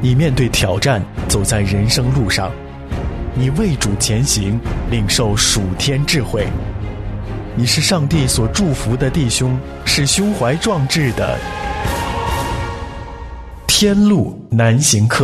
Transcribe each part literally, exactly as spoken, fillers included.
你面对挑战，走在人生路上，你为主前行，领受属天智慧。你是上帝所祝福的弟兄，是胸怀壮志的天路难行客。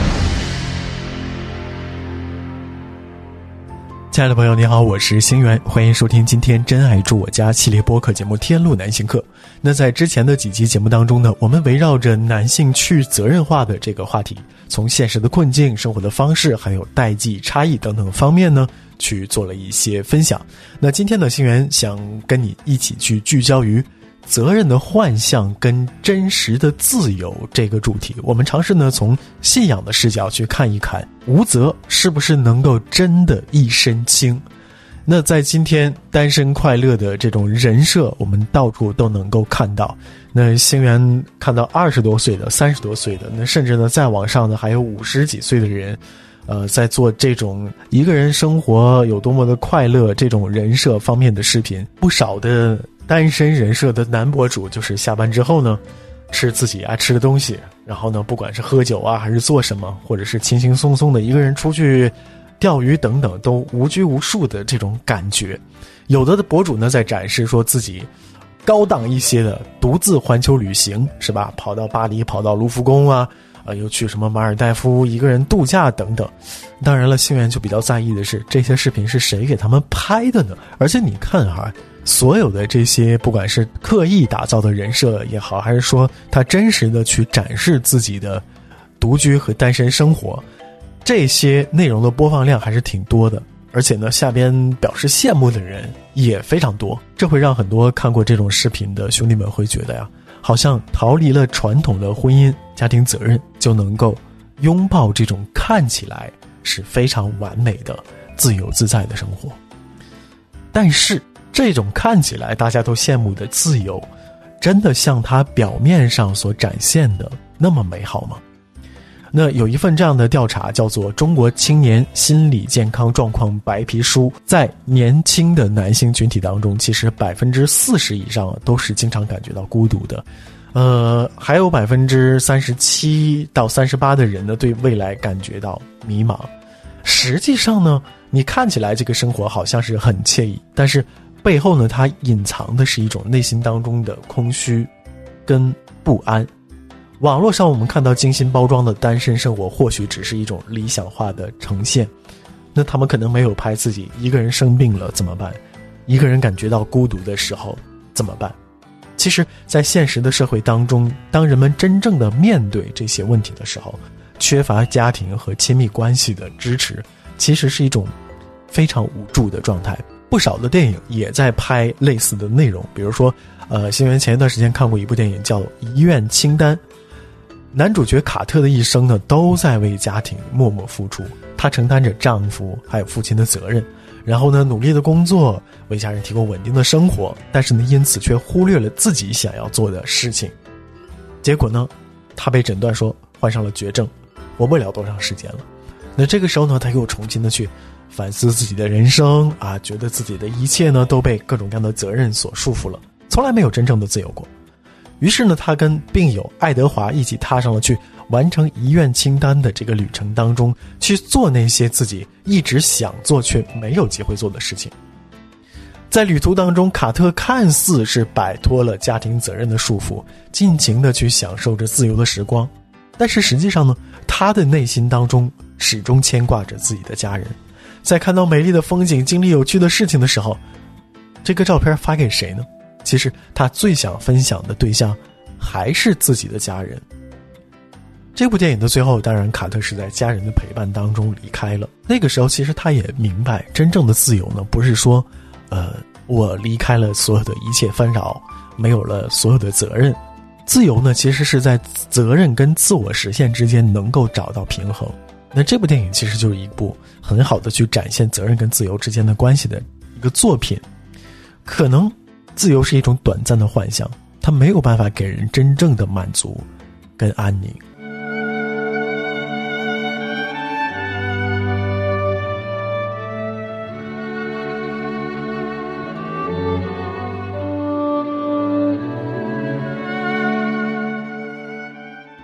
亲爱的朋友你好，我是星源，欢迎收听今天真爱住我家系列播客节目天路难行客。那在之前的几期节目当中呢，我们围绕着男性去责任化的这个话题，从现实的困境、生活的方式还有代际差异等等方面呢去做了一些分享。那今天呢，星源想跟你一起去聚焦于责任的幻象跟真实的自由这个主题。我们尝试呢从信仰的视角去看一看，无责是不是能够真的一身轻。那在今天单身快乐的这种人设，我们到处都能够看到。那星源看到二十多岁的、三十多岁的，那甚至呢再往上呢还有五十几岁的人，呃，在做这种一个人生活有多么的快乐这种人设方面的视频。不少的单身人设的男博主就是下班之后呢吃自己爱吃的东西，然后呢不管是喝酒啊还是做什么，或者是轻轻松松的一个人出去钓鱼等等，都无拘无束的这种感觉。有的的博主呢在展示说自己高档一些的独自环球旅行，是吧，跑到巴黎，跑到卢浮宫啊，呃，又去什么马尔代夫一个人度假等等。当然了，星源就比较在意的是这些视频是谁给他们拍的呢？而且你看哈，所有的这些不管是刻意打造的人设也好，还是说他真实的去展示自己的独居和单身生活，这些内容的播放量还是挺多的。而且呢，下边表示羡慕的人也非常多，这会让很多看过这种视频的兄弟们会觉得呀，好像逃离了传统的婚姻家庭责任，就能够拥抱这种看起来是非常完美的自由自在的生活。但是这种看起来大家都羡慕的自由，真的像它表面上所展现的那么美好吗？那有一份这样的调查叫做《中国青年心理健康状况白皮书》，在年轻的男性群体当中，其实百分之四十以上都是经常感觉到孤独的，呃，还有百分之三十七到三十八的人呢对未来感觉到迷茫。实际上呢，你看起来这个生活好像是很惬意，但是背后呢，它隐藏的是一种内心当中的空虚跟不安。网络上我们看到精心包装的单身生活，或许只是一种理想化的呈现。那他们可能没有拍自己一个人生病了怎么办，一个人感觉到孤独的时候怎么办。其实在现实的社会当中，当人们真正的面对这些问题的时候，缺乏家庭和亲密关系的支持，其实是一种非常无助的状态。不少的电影也在拍类似的内容，比如说呃，星源前一段时间看过一部电影叫《遗愿清单》，男主角卡特的一生呢都在为家庭默默付出，他承担着丈夫还有父亲的责任，然后呢努力的工作，为家人提供稳定的生活，但是呢因此却忽略了自己想要做的事情。结果呢他被诊断说患上了绝症，活不了多长时间了。那这个时候呢他又重新的去反思自己的人生啊，觉得自己的一切呢都被各种各样的责任所束缚了，从来没有真正的自由过。于是呢他跟病友爱德华一起踏上了去完成遗愿清单的这个旅程当中，去做那些自己一直想做却没有机会做的事情。在旅途当中，卡特看似是摆脱了家庭责任的束缚，尽情的去享受着自由的时光，但是实际上呢，他的内心当中始终牵挂着自己的家人。在看到美丽的风景，经历有趣的事情的时候，这个照片发给谁呢？其实他最想分享的对象还是自己的家人。这部电影的最后，当然卡特是在家人的陪伴当中离开了。那个时候其实他也明白，真正的自由呢，不是说呃，我离开了所有的一切纷扰，没有了所有的责任。自由呢，其实是在责任跟自我实现之间能够找到平衡。那这部电影其实就是一部很好的去展现责任跟自由之间的关系的一个作品。可能自由是一种短暂的幻想，它没有办法给人真正的满足跟安宁。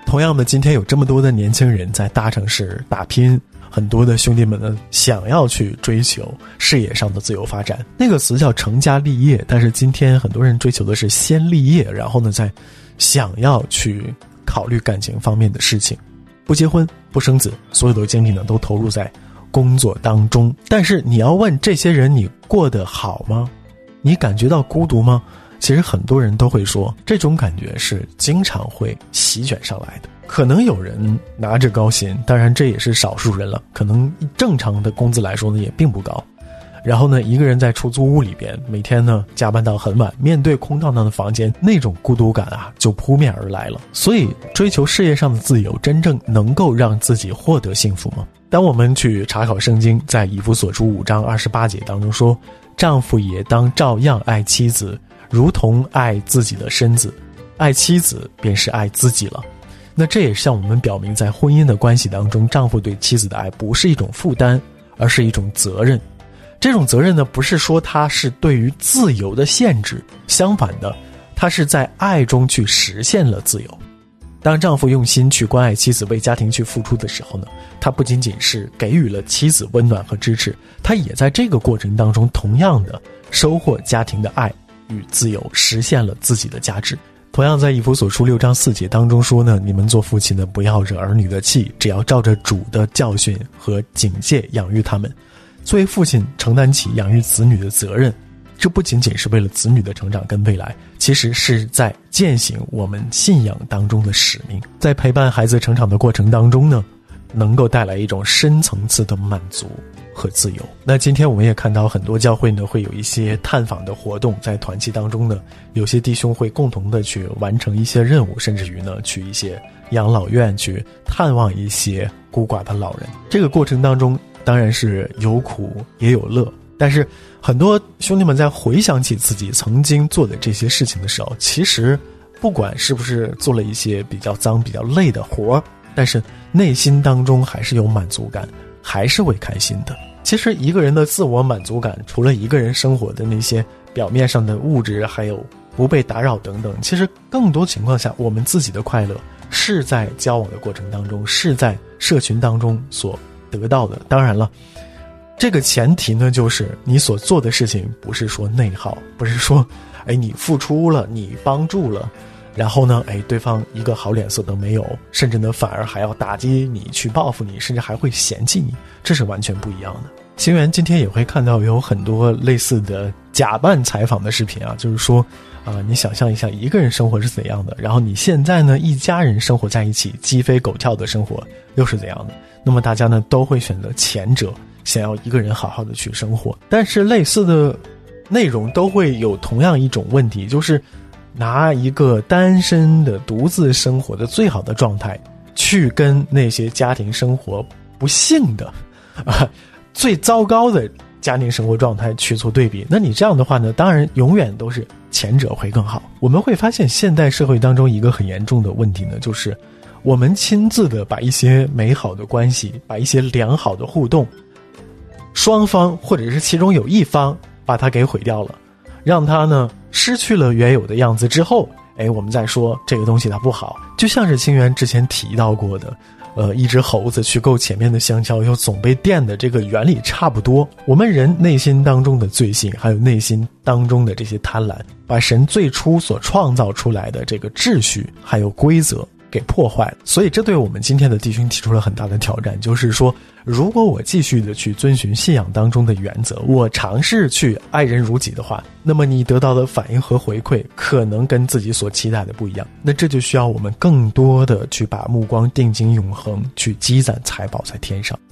同样的，今天有这么多的年轻人在大城市打拼，很多的兄弟们呢想要去追求事业上的自由发展，那个词叫成家立业，但是今天很多人追求的是先立业，然后呢再想要去考虑感情方面的事情，不结婚不生子，所有的精力呢都投入在工作当中。但是你要问这些人，你过得好吗？你感觉到孤独吗？其实很多人都会说，这种感觉是经常会席卷上来的。可能有人拿着高薪，当然这也是少数人了，可能正常的工资来说呢也并不高，然后呢一个人在出租屋里边，每天呢加班到很晚，面对空荡荡的房间，那种孤独感啊就扑面而来了。所以追求事业上的自由，真正能够让自己获得幸福吗？当我们去查考圣经，在以弗所书五章二十八节当中说，丈夫也当照样爱妻子，如同爱自己的身子，爱妻子便是爱自己了。那这也向我们表明，在婚姻的关系当中，丈夫对妻子的爱不是一种负担，而是一种责任。这种责任呢，不是说它是对于自由的限制，相反的，它是在爱中去实现了自由。当丈夫用心去关爱妻子，为家庭去付出的时候呢，他不仅仅是给予了妻子温暖和支持，他也在这个过程当中同样的收获家庭的爱与自由，实现了自己的价值。同样在以弗所书六章四节当中说呢，你们做父亲的不要惹儿女的气，只要照着主的教训和警戒养育他们。作为父亲承担起养育子女的责任，这不仅仅是为了子女的成长跟未来，其实是在践行我们信仰当中的使命。在陪伴孩子成长的过程当中呢，能够带来一种深层次的满足和自由。那今天我们也看到很多教会呢会有一些探访的活动，在团契当中呢，有些弟兄会共同的去完成一些任务，甚至于呢去一些养老院去探望一些孤寡的老人。这个过程当中当然是有苦也有乐，但是很多兄弟们在回想起自己曾经做的这些事情的时候，其实不管是不是做了一些比较脏比较累的活，但是内心当中还是有满足感，还是会开心的。其实一个人的自我满足感，除了一个人生活的那些表面上的物质还有不被打扰等等，其实更多情况下我们自己的快乐是在交往的过程当中，是在社群当中所得到的。当然了，这个前提呢，就是你所做的事情不是说内耗，不是说哎你付出了，你帮助了，然后呢哎对方一个好脸色都没有，甚至呢反而还要打击你，去报复你，甚至还会嫌弃你，这是完全不一样的。星源今天也会看到有很多类似的假扮采访的视频啊，就是说啊、呃，你想象一下一个人生活是怎样的，然后你现在呢一家人生活在一起，鸡飞狗跳的生活又是怎样的。那么大家呢都会选择前者，想要一个人好好的去生活。但是类似的内容都会有同样一种问题，就是拿一个单身的独自生活的最好的状态去跟那些家庭生活不幸的啊最糟糕的家庭生活状态去做对比，那你这样的话呢，当然永远都是前者会更好。我们会发现现代社会当中一个很严重的问题呢，就是我们亲自的把一些美好的关系，把一些良好的互动，双方或者是其中有一方把它给毁掉了，让它呢失去了原有的样子之后，哎，我们再说这个东西它不好。就像是清源之前提到过的呃，一只猴子去够前面的香蕉又总被电的这个原理差不多。我们人内心当中的罪性，还有内心当中的这些贪婪，把神最初所创造出来的这个秩序还有规则给破坏了。所以这对我们今天的弟兄提出了很大的挑战，就是说如果我继续的去遵循信仰当中的原则，我尝试去爱人如己的话，那么你得到的反应和回馈可能跟自己所期待的不一样。那这就需要我们更多的去把目光定睛永恒，去积攒财宝在天上。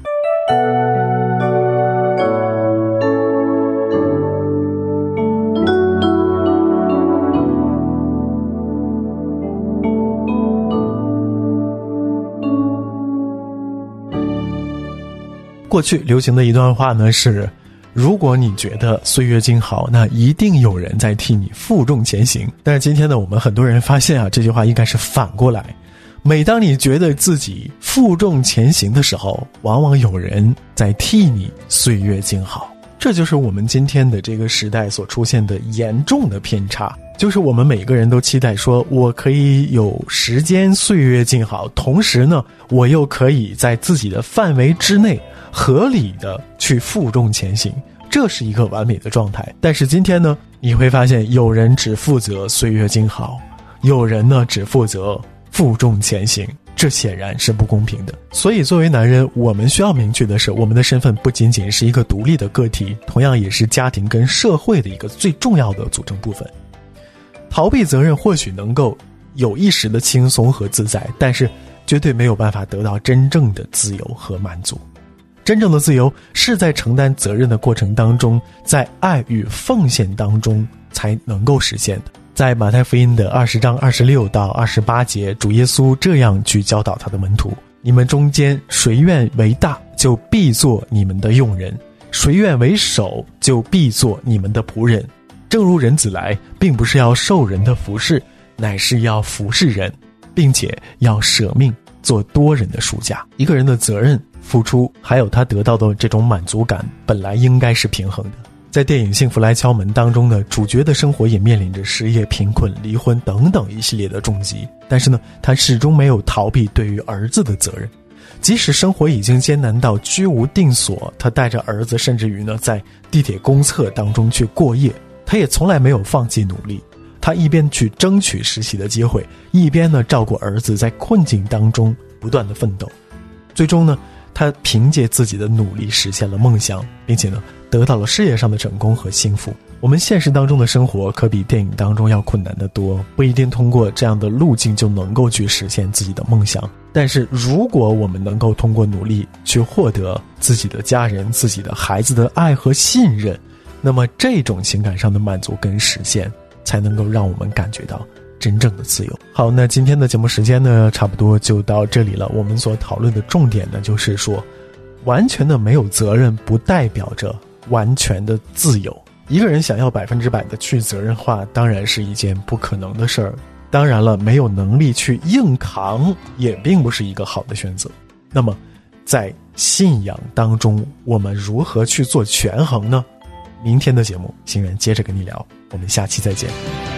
过去流行的一段话呢是，如果你觉得岁月静好，那一定有人在替你负重前行。但是今天呢，我们很多人发现啊，这句话应该是反过来。每当你觉得自己负重前行的时候，往往有人在替你岁月静好。这就是我们今天的这个时代所出现的严重的偏差。 就是我们每个人都期待说，我可以有时间岁月静好，同时呢，我又可以在自己的范围之内合理的去负重前行，这是一个完美的状态。但是今天呢，你会发现有人只负责岁月静好，有人呢只负责负重前行，这显然是不公平的。所以作为男人，我们需要明确的是，我们的身份不仅仅是一个独立的个体，同样也是家庭跟社会的一个最重要的组成部分。逃避责任或许能够有一时的轻松和自在，但是绝对没有办法得到真正的自由和满足。真正的自由是在承担责任的过程当中，在爱与奉献当中才能够实现的。在马太福音的二十章二十六到二十八节，主耶稣这样去教导他的门徒：你们中间谁愿为大，就必做你们的用人；谁愿为首，就必做你们的仆人。正如人子来，并不是要受人的服侍，乃是要服侍人，并且要舍命做多人的赎价。一个人的责任、付出，还有他得到的这种满足感，本来应该是平衡的。在电影《幸福来敲门》当中呢，主角的生活也面临着失业、贫困、离婚等等一系列的重击，但是呢，他始终没有逃避对于儿子的责任。即使生活已经艰难到居无定所，他带着儿子甚至于呢，在地铁公厕当中去过夜，他也从来没有放弃努力。他一边去争取实习的机会，一边呢照顾儿子在困境当中不断的奋斗。最终呢，他凭借自己的努力实现了梦想，并且呢得到了事业上的成功和幸福。我们现实当中的生活可比电影当中要困难得多，不一定通过这样的路径就能够去实现自己的梦想。但是如果我们能够通过努力去获得自己的家人、自己的孩子的爱和信任，那么这种情感上的满足跟实现，才能够让我们感觉到真正的自由。好，那今天的节目时间呢，差不多就到这里了。我们所讨论的重点呢，就是说，完全的没有责任不代表着完全的自由。一个人想要百分之百的去责任化，当然是一件不可能的事儿。当然了，没有能力去硬扛，也并不是一个好的选择。那么，在信仰当中，我们如何去做权衡呢？明天的节目，欣然接着跟你聊，我们下期再见。